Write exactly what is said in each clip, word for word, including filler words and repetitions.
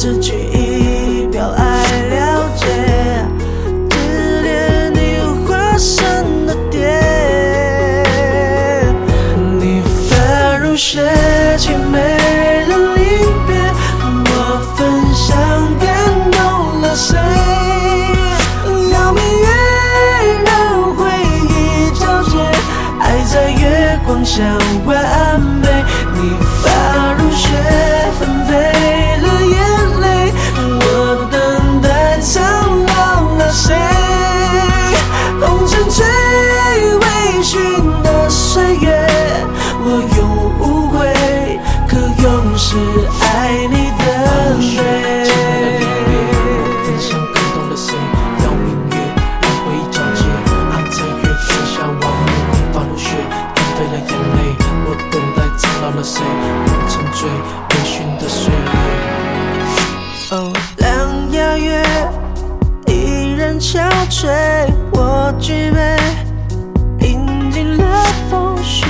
只取一表爱了解，只恋你化身的蝶。你发如雪，凄美的离别，我分享感动了谁？邀明月让回忆交接，爱在月光下完美。你发如雪，纷飞了眼泪，我等待苍老了谁？红尘醉微醺的岁月，我永无悔，可永是爱你的美。 分享感动了谁？邀明月让回忆交接，爱在月光下完美。你发如雪，纷飞了眼泪，我等待苍老了谁？红尘醉微醺的岁月。 哦，两牙月依然憔悴，我举杯饮尽了风雪。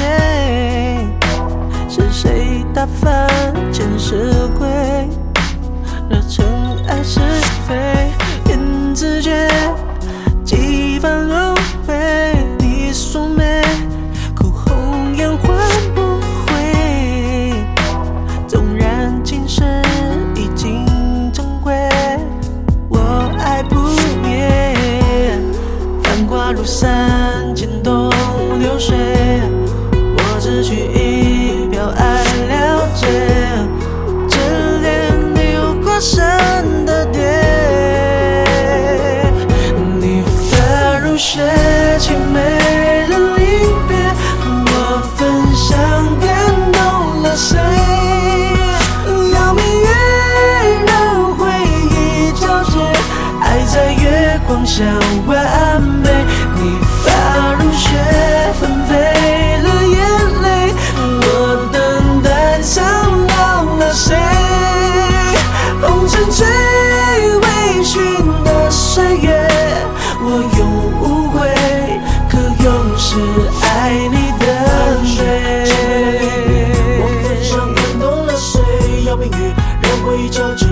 是谁打翻前世规，惹尘埃是非？言自觉，几番轮回，你素眉，哭红颜换不回。纵然今世已经珍贵，我爱不灭。繁华如山，牵动流水，我只取一表爱了解，只恋你化身的蝶。你发如雪，凄美的离别，我分享感动了谁？邀明月让回忆交接，爱在月光下完美。你发如雪，纷飞了眼泪，我等待苍老了谁？红尘醉微醺的岁月，我永无悔，可永是爱你的美。 我分享感动了谁？邀明月让回忆交接。